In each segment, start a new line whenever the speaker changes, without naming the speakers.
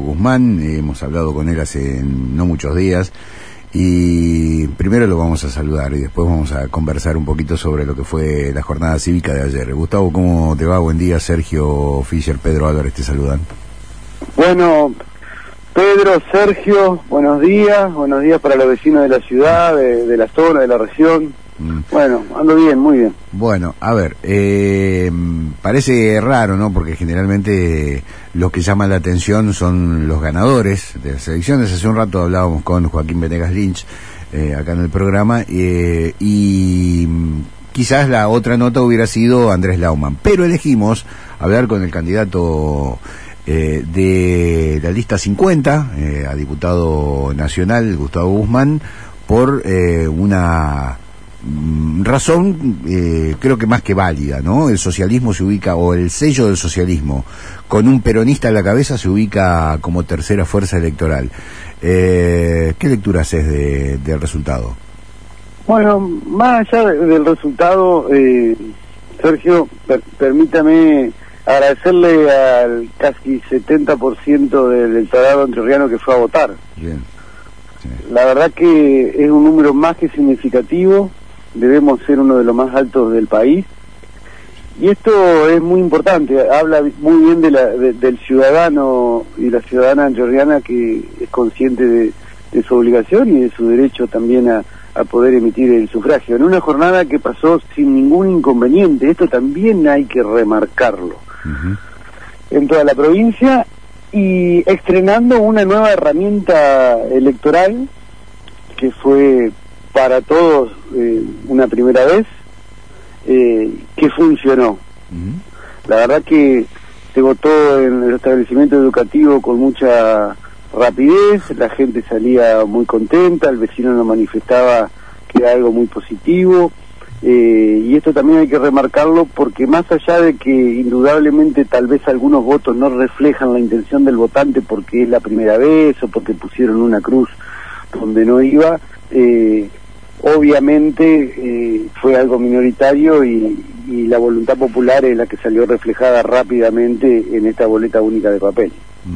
Guzmán. Hemos hablado con él hace no muchos días y primero lo vamos a saludar y después vamos a conversar un poquito sobre lo que fue la jornada cívica de ayer. Gustavo, ¿cómo te va? Buen día. Sergio Fischer, Pedro Álvarez te saludan.
Bueno, Pedro, Sergio, buenos días para los vecinos de la ciudad, de la zona, de la región. Bueno, ando bien, muy bien.
Bueno, a ver, parece raro, ¿no? Porque generalmente los que llaman la atención son los ganadores de las elecciones. Hace un rato hablábamos con Joaquín Venegas Lynch, acá en el programa, y quizás la otra nota hubiera sido Andrés Laumann, pero elegimos hablar con el candidato de la lista 50, a diputado nacional, Gustavo Guzmán, por una razón creo que más que válida, ¿no? El socialismo se ubica, o el sello del socialismo, con un peronista a la cabeza, se ubica como tercera fuerza electoral. ¿Qué lectura haces del resultado?
Bueno, más allá del resultado, Sergio, permítame agradecerle al casi 70% del electorado entrerriano que fue a votar.
Bien. Sí.
La verdad que es un número más que significativo, debemos ser uno de los más altos del país, y esto es muy importante, habla muy bien del ciudadano y la ciudadana entrerriana que es consciente de su obligación y de su derecho también a poder emitir el sufragio, en una jornada que pasó sin ningún inconveniente. Esto también hay que remarcarlo. En toda la provincia, y estrenando una nueva herramienta electoral que fue para todos una primera vez, que funcionó. La verdad que se votó en el establecimiento educativo con mucha rapidez, la gente salía muy contenta, el vecino nos manifestaba que era algo muy positivo, y esto también hay que remarcarlo porque más allá de que indudablemente tal vez algunos votos no reflejan la intención del votante porque es la primera vez o porque pusieron una cruz donde no iba, obviamente fue algo minoritario y la voluntad popular es la que salió reflejada rápidamente en esta boleta única de papel.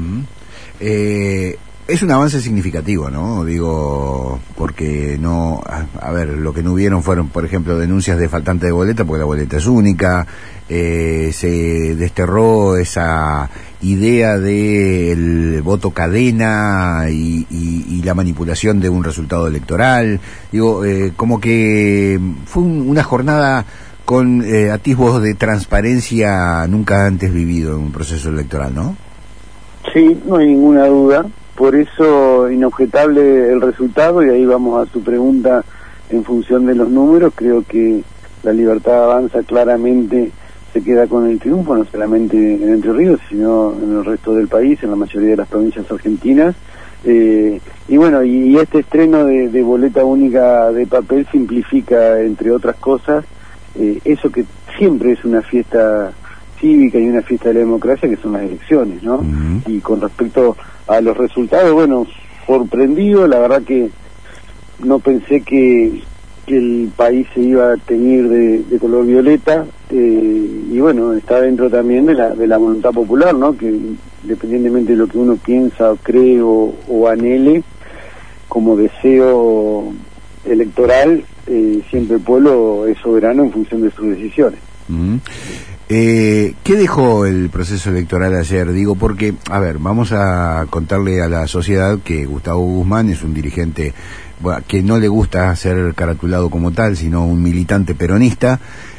Es un avance significativo, ¿no? Digo, porque no, a ver, lo que no hubieron fueron, por ejemplo, denuncias de faltante de boleta, porque la boleta es única, se desterró esa idea del voto cadena y la manipulación de un resultado electoral. Digo, como que fue una jornada con atisbos de transparencia nunca antes vivido en un proceso electoral, ¿no?
Sí, no hay ninguna duda. Por eso, inobjetable el resultado, y ahí vamos a su pregunta en función de los números. Creo que la Libertad Avanza claramente se queda con el triunfo, no solamente en Entre Ríos, sino en el resto del país, en la mayoría de las provincias argentinas. Y bueno, y este estreno de boleta única de papel simplifica, entre otras cosas, eso que siempre es una fiesta cívica y una fiesta de la democracia, que son las elecciones, ¿no? Y con respecto a los resultados, bueno, sorprendido, la verdad que no pensé que el país se iba a teñir de color violeta, y bueno, está dentro también de la voluntad popular, ¿no? Que independientemente de lo que uno piensa o cree o anhele como deseo electoral, siempre el pueblo es soberano en función de sus decisiones.
¿Qué dejó el proceso electoral ayer? Digo, porque, a ver, vamos a contarle a la sociedad que Gustavo Guzmán es un dirigente, bueno, que no le gusta ser caratulado como tal, sino un militante peronista.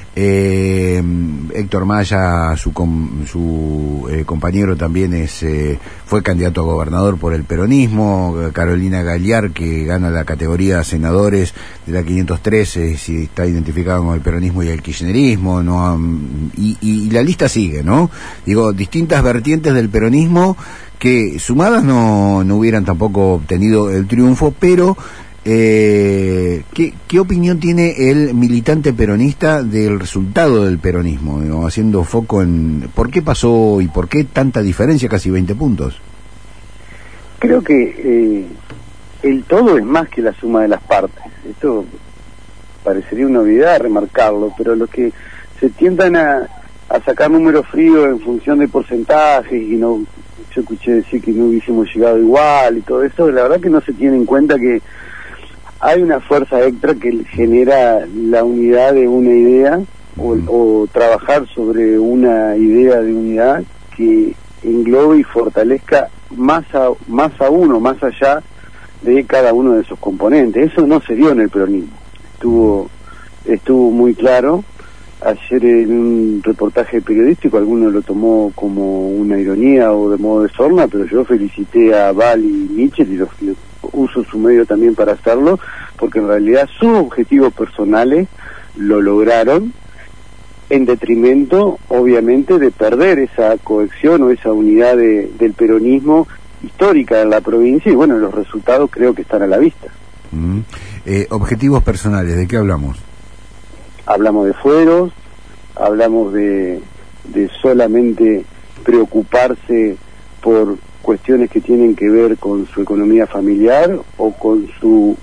Héctor Maya, su compañero también fue candidato a gobernador por el peronismo. Carolina Galliar, que gana la categoría senadores de la 513, si está identificado con el peronismo y el kirchnerismo, ¿no? Y la lista sigue, ¿no? Digo, distintas vertientes del peronismo que sumadas no hubieran tampoco obtenido el triunfo, pero ¿qué opinión tiene el militante peronista del resultado del peronismo? ¿No? Haciendo foco en por qué pasó y por qué tanta diferencia, casi 20 puntos.
Creo que el todo es más que la suma de las partes. Esto parecería una obviedad remarcarlo, pero los que se tiendan a sacar números fríos en función de porcentajes y no yo escuché decir que no hubiésemos llegado igual y todo eso, la verdad que no se tiene en cuenta que hay una fuerza extra que genera la unidad de una idea o trabajar sobre una idea de unidad que englobe y fortalezca más a uno, más allá de cada uno de sus componentes. Eso no se dio en el peronismo, estuvo muy claro. Ayer en un reportaje periodístico alguno lo tomó como una ironía o de modo de sorna, pero yo felicité a Val y Michel y uso su medio también para hacerlo, porque en realidad sus objetivos personales lo lograron en detrimento, obviamente, de perder esa cohesión o esa unidad del peronismo histórica en la provincia, y bueno, los resultados creo que están a la vista.
Objetivos personales, ¿de qué hablamos?
Hablamos de fueros, hablamos de solamente preocuparse por cuestiones que tienen que ver con su economía familiar o con su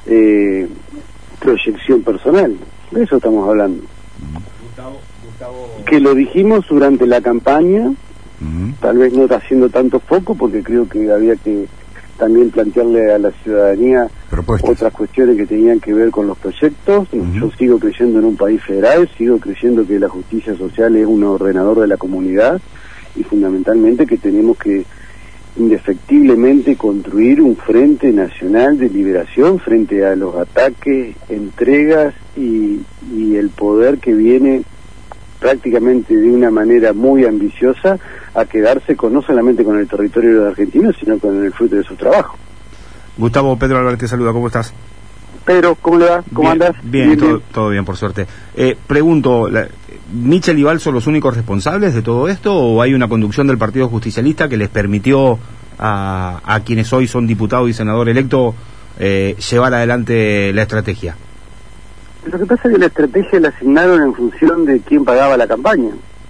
proyección personal. De eso estamos hablando. Gustavo... Que lo dijimos durante la campaña, tal vez no está haciendo tanto foco, porque creo que había que también plantearle a la ciudadanía otras cuestiones que tenían que ver con los proyectos. Yo sigo creyendo en un país federal, sigo creyendo que la justicia social es un ordenador de la comunidad y fundamentalmente que tenemos que indefectiblemente construir un frente nacional de liberación frente a los ataques, entregas y el poder que viene prácticamente de una manera muy ambiciosa a quedarse no solamente con el territorio de los argentinos, sino con el fruto de su trabajo.
Gustavo, Pedro Álvarez te saluda, ¿cómo estás?
Pedro, ¿cómo le va? ¿Cómo andas?
Bien, todo bien, por suerte. Pregunto, ¿Michel y Val son los únicos responsables de todo esto o hay una conducción del Partido Justicialista que les permitió a quienes hoy son diputados y senador electo llevar adelante la estrategia?
Lo que pasa es que la estrategia la asignaron en función de quién pagaba la campaña.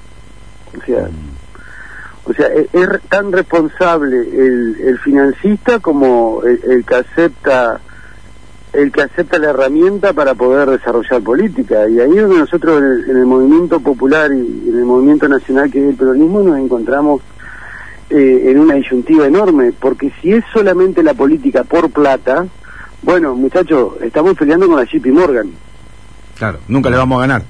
O sea, es tan responsable el financista como el que acepta la herramienta para poder desarrollar política. Y ahí es donde nosotros en el movimiento popular y en el movimiento nacional que es el peronismo nos encontramos en una disyuntiva enorme, porque si es solamente la política por plata, bueno, muchachos, estamos peleando con la JP Morgan.
Claro, nunca le vamos a ganar.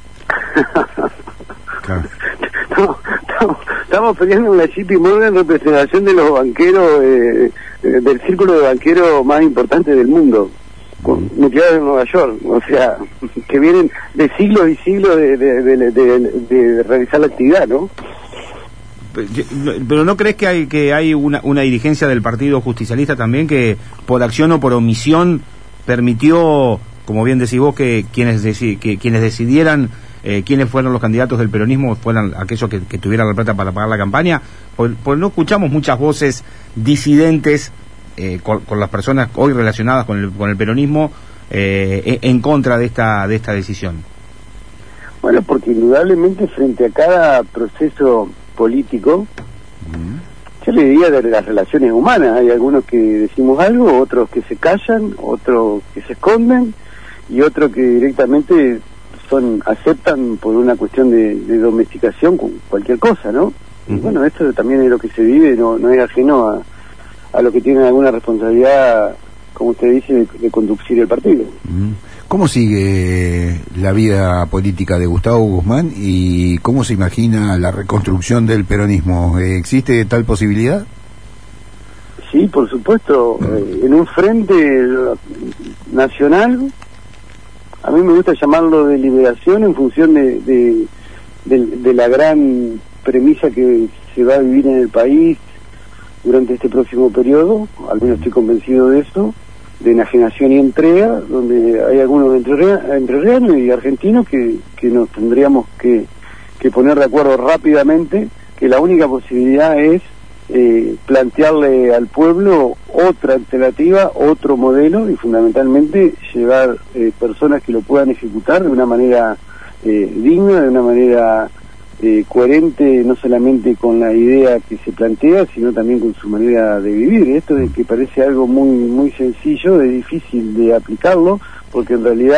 Claro.
Estamos peleando con la JP Morgan en representación de los banqueros, del círculo de banqueros más importante del mundo, nucleares de Nueva York, o sea, que vienen de siglos y siglos de realizar la actividad, ¿no?
Pero ¿no crees que hay una dirigencia del Partido Justicialista también que por acción o por omisión permitió, como bien decís vos, que quienes decidieran quiénes fueron los candidatos del peronismo fueran aquellos que tuvieran la plata para pagar la campaña? Pues no escuchamos muchas voces disidentes con las personas hoy relacionadas con el peronismo en contra de esta decisión.
Bueno, porque indudablemente frente a cada proceso político, yo le diría de las relaciones humanas, hay algunos que decimos algo, otros que se callan, otros que se esconden y otros que directamente aceptan por una cuestión de domesticación con cualquier cosa, ¿no? Y bueno, esto también es lo que se vive, no es ajeno a lo que tienen alguna responsabilidad, como usted dice, de conducir el partido.
¿Cómo sigue la vida política de Gustavo Guzmán y cómo se imagina la reconstrucción del peronismo? ¿Existe tal posibilidad?
Sí, por supuesto, en un frente nacional, a mí me gusta llamarlo de liberación en función de la gran premisa que se va a vivir en el país durante este próximo periodo, al menos estoy convencido de eso, de enajenación y entrega, donde hay algunos entrerrianos y argentinos que nos tendríamos que poner de acuerdo rápidamente, que la única posibilidad es plantearle al pueblo otra alternativa, otro modelo, y fundamentalmente llevar personas que lo puedan ejecutar de una manera digna, de una manera coherente, no solamente con la idea que se plantea, sino también con su manera de vivir. Esto de que parece algo muy sencillo, es difícil de aplicarlo, porque en realidad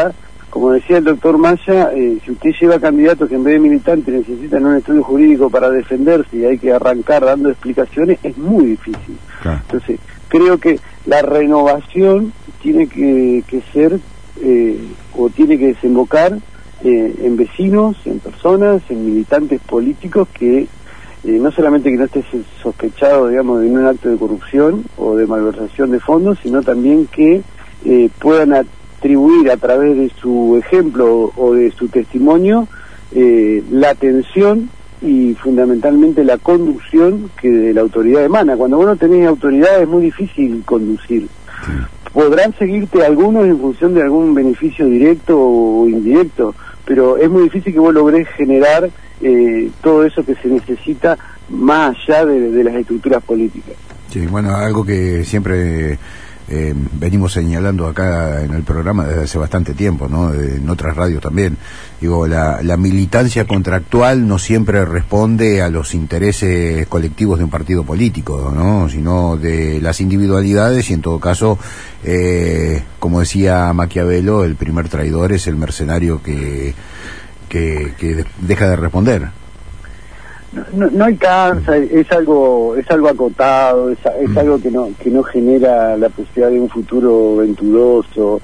como decía el doctor Maya, si usted lleva candidatos que en vez de militantes necesitan un estudio jurídico para defenderse y hay que arrancar dando explicaciones, es muy difícil.
Claro.
Entonces, creo que la renovación tiene que ser, o tiene que desembocar en vecinos, en personas, en militantes políticos que no solamente que no esté sospechado, digamos, de un acto de corrupción o de malversación de fondos, sino también que puedan atribuir a través de su ejemplo o de su testimonio la atención y fundamentalmente la conducción que de la autoridad emana. Cuando vos no tenés autoridad es muy difícil conducir. Podrán seguirte algunos en función de algún beneficio directo o indirecto, pero es muy difícil que vos logrés generar todo eso que se necesita más allá de las estructuras políticas.
Sí, bueno, algo que siempre venimos señalando acá en el programa desde hace bastante tiempo, ¿no? En otras radios también. Digo, la militancia contractual no siempre responde a los intereses colectivos de un partido político, ¿no? Sino de las individualidades y en todo caso, como decía Maquiavelo, el primer traidor es el mercenario que deja de responder.
No alcanza, es algo acotado, es algo que no genera la posibilidad de un futuro venturoso,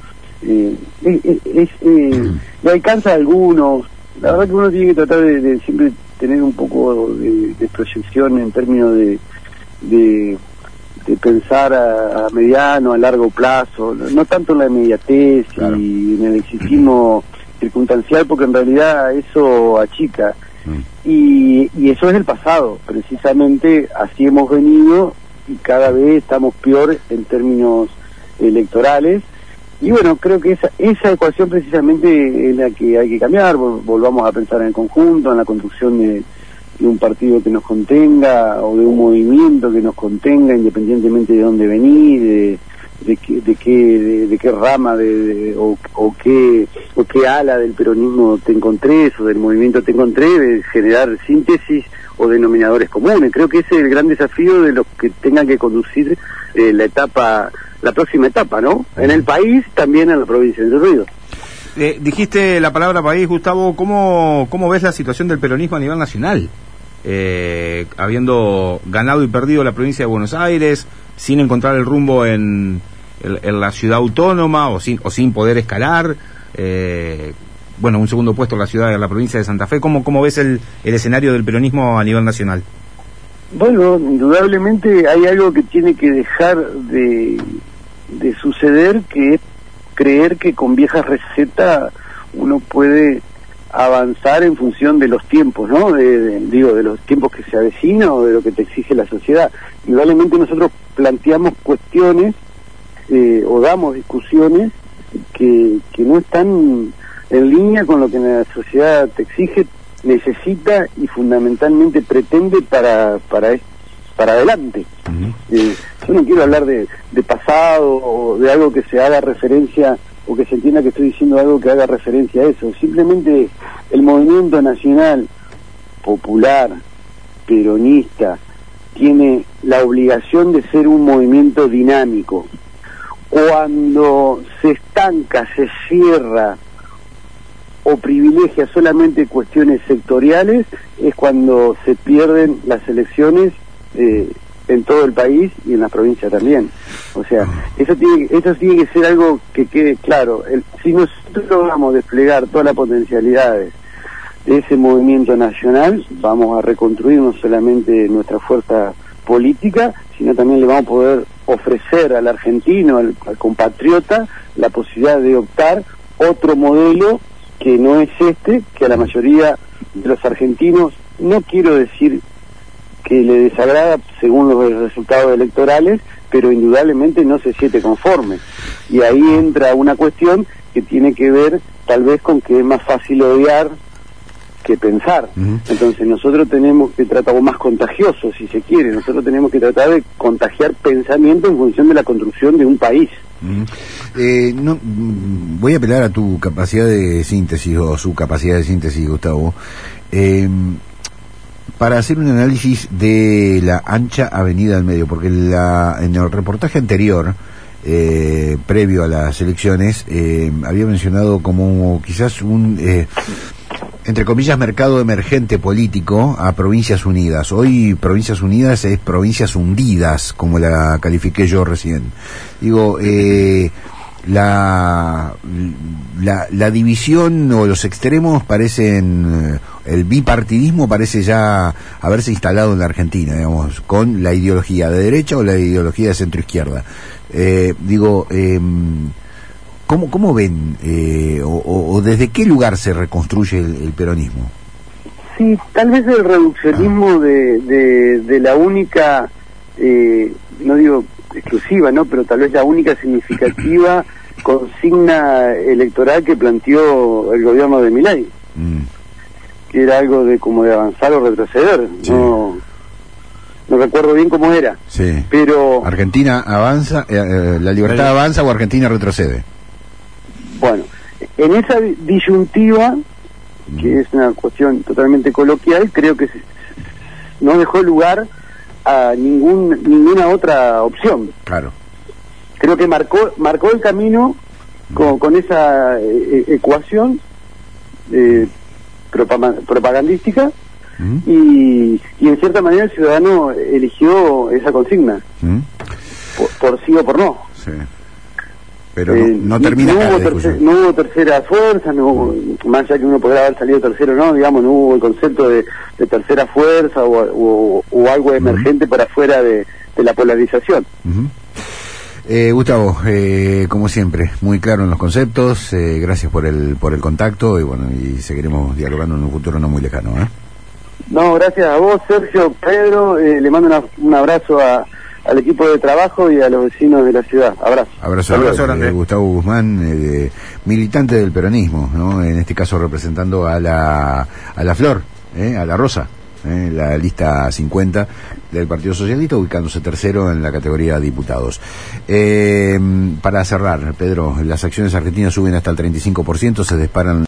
le alcanza a algunos. La verdad que uno tiene que tratar de siempre tener un poco de proyección en términos de pensar a mediano, a largo plazo, no tanto en la inmediatez, claro, y en el exitismo circunstancial, porque en realidad eso achica. Y eso es el pasado, precisamente así hemos venido y cada vez estamos peor en términos electorales. Y bueno, creo que esa ecuación precisamente es la que hay que cambiar. Volvamos a pensar en el conjunto, en la construcción de un partido que nos contenga o de un movimiento que nos contenga, independientemente de dónde venís, de qué rama o qué ala del peronismo te encontrés o del movimiento te encontrés, de generar síntesis o denominadores comunes. Creo que ese es el gran desafío de los que tengan que conducir la próxima etapa, ¿no? En el país, también en la provincia de Entre Ríos.
Dijiste la palabra país, Gustavo. ¿Cómo ves la situación del peronismo a nivel nacional? Habiendo ganado y perdido la provincia de Buenos Aires, sin encontrar el rumbo en la ciudad autónoma o sin poder escalar, un segundo puesto en la provincia de Santa Fe. ¿Cómo ves el escenario del peronismo a nivel nacional?
Bueno, indudablemente hay algo que tiene que dejar de suceder, que es creer que con viejas recetas uno puede avanzar en función de los tiempos, ¿no? De los tiempos que se avecinan o de lo que te exige la sociedad. Indudablemente nosotros planteamos cuestiones o damos discusiones que no están en línea con lo que la sociedad te exige, necesita y fundamentalmente pretende para adelante. Yo no quiero hablar de pasado o de algo que se haga referencia o que se entienda que estoy diciendo algo que haga referencia a eso. Simplemente el movimiento nacional popular peronista tiene la obligación de ser un movimiento dinámico. Cuando se estanca, se cierra o privilegia solamente cuestiones sectoriales, es cuando se pierden las elecciones en todo el país y en la provincia también. O sea, eso tiene que ser algo que quede claro. Si nosotros logramos desplegar todas las potencialidades de ese movimiento nacional, vamos a reconstruir no solamente nuestra fuerza política, sino también le vamos a poder ofrecer al argentino, al compatriota, la posibilidad de optar otro modelo que no es que a la mayoría de los argentinos, no quiero decir que le desagrada según los resultados electorales, pero indudablemente no se siente conforme. Y ahí entra una cuestión que tiene que ver tal vez con que es más fácil odiar que pensar. Entonces nosotros tenemos que tratar, o más contagioso si se quiere, nosotros tenemos que tratar de contagiar pensamiento en función de la construcción de un país.
Voy a apelar a tu capacidad de síntesis o su capacidad de síntesis, Gustavo, para hacer un análisis de la ancha avenida del medio, porque en el reportaje anterior previo a las elecciones, había mencionado como quizás un, entre comillas, mercado emergente político a Provincias Unidas. Hoy Provincias Unidas es Provincias Hundidas, como la califiqué yo recién. Digo, la división o los extremos parecen, el bipartidismo parece ya haberse instalado en la Argentina, digamos, con la ideología de derecha o la ideología de centro-izquierda. ¿Cómo ven o desde qué lugar se reconstruye el peronismo?
Sí, tal vez el reduccionismo de la única, no digo exclusiva, ¿no? Pero tal vez la única significativa consigna electoral que planteó el gobierno de Milei, que era algo de como de avanzar o retroceder. Sí. No recuerdo bien cómo era.
Sí.
Pero
Argentina avanza, la libertad avanza o Argentina retrocede.
Bueno, en esa disyuntiva, que es una cuestión totalmente coloquial, creo que no dejó lugar a ninguna otra opción.
Claro.
Creo que marcó el camino con esa ecuación propagandística, y en cierta manera el ciudadano eligió esa consigna, por sí o por no.
Sí. Pero no termina
no hubo tercera fuerza, más allá que uno podrá haber salido tercero, no hubo el concepto de tercera fuerza o algo emergente para afuera de la polarización.
Gustavo, como siempre, muy claro en los conceptos, gracias por el contacto y seguiremos dialogando en un futuro no muy lejano.
No, gracias a vos, Sergio, Pedro, le mando un abrazo al equipo de trabajo y a los vecinos de la ciudad.
Abrazo grande. Gustavo Guzmán, militante del peronismo, ¿no? En este caso representando a la Flor, a la Rosa, la lista 50 del Partido Socialista, ubicándose tercero en la categoría diputados. Para cerrar, Pedro, las acciones argentinas suben hasta el 35%, se disparan